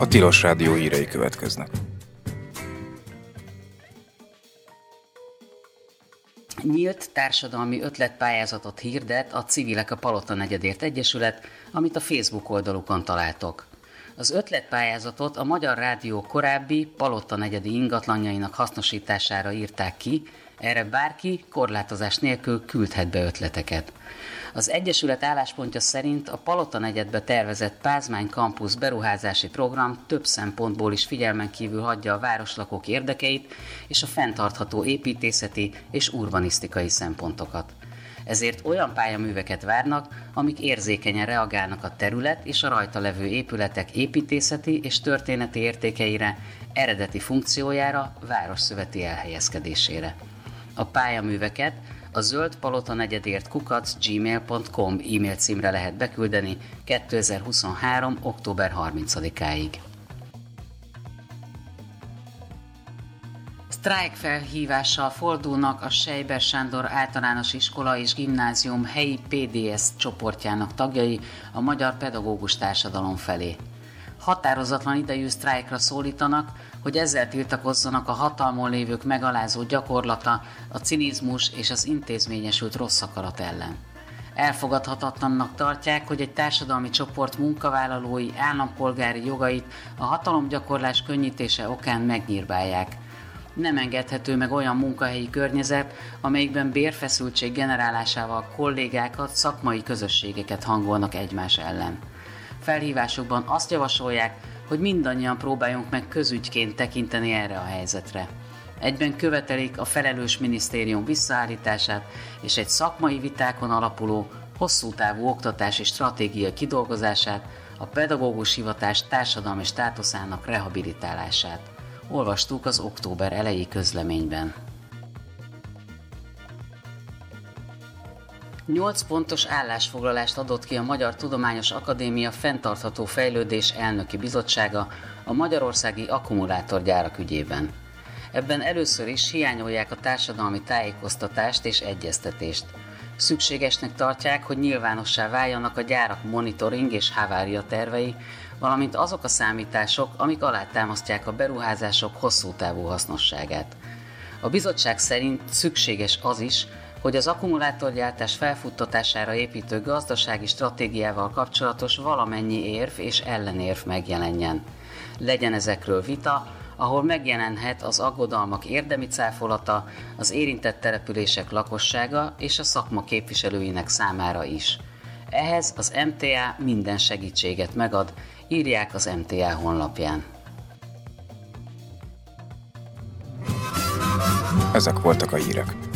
Tilos Rádió hírei következnek. Nyílt társadalmi ötletpályázatot hirdet a Civilek a Palota negyedért Egyesület, amit a Facebook oldalukon találtok. Az ötletpályázatot a Magyar Rádió korábbi Palota negyedi ingatlanjainak hasznosítására írták ki, erre bárki korlátozás nélkül küldhet be ötleteket. Az Egyesület álláspontja szerint a Palota negyedbe tervezett Pázmány Campus beruházási program több szempontból is figyelmen kívül hagyja a városlakók érdekeit és a fenntartható építészeti és urbanisztikai szempontokat. Ezért olyan pályaműveket várnak, amik érzékenyen reagálnak a terület és a rajta levő épületek építészeti és történeti értékeire, eredeti funkciójára, városszöveti elhelyezkedésére. A pályaműveket a zöldpalotanegyedért@gmail.com e-mail címre lehet beküldeni 2023. október 30-áig. Sztrájk felhívással fordulnak a Seiber Sándor Általános Iskola és Gimnázium helyi PDS csoportjának tagjai a magyar pedagógus társadalom felé. Határozatlan idejű sztrájkra szólítanak, hogy ezzel tiltakozzanak a hatalmon lévők megalázó gyakorlata, a cinizmus és az intézményesült rossz akarat ellen. Elfogadhatatlannak tartják, hogy egy társadalmi csoport munkavállalói állampolgári jogait a hatalomgyakorlás könnyítése okán megnyírbálják. Nem engedhető meg olyan munkahelyi környezet, amelyikben bérfeszültség generálásával kollégákat, szakmai közösségeket hangolnak egymás ellen. Felhívásukban azt javasolják, hogy mindannyian próbáljunk meg közügyként tekinteni erre a helyzetre. Egyben követelik a felelős minisztérium visszaállítását és egy szakmai vitákon alapuló, hosszú távú oktatási stratégia kidolgozását, a pedagógus hivatás társadalmi státuszának rehabilitálását. Olvastuk az október eleji közleményben. 8 pontos állásfoglalást adott ki a Magyar Tudományos Akadémia Fenntartható Fejlődés Elnöki Bizottsága a magyarországi akkumulátorgyárak ügyében. Ebben először is hiányolják a társadalmi tájékoztatást és egyeztetést. Szükségesnek tartják, hogy nyilvánossá váljanak a gyárak monitoring és havária tervei, valamint azok a számítások, amik alátámasztják a beruházások hosszú távú hasznosságát. A bizottság szerint szükséges az is, hogy az akkumulátorgyártás felfuttatására építő gazdasági stratégiával kapcsolatos valamennyi érv és ellenérv megjelenjen. Legyen ezekről vita, ahol megjelenhet az aggodalmak érdemi cáfolata, az érintett települések lakossága és a szakma képviselőinek számára is. Ehhez az MTA minden segítséget megad, írják az MTA honlapján. Ezek voltak a hírek.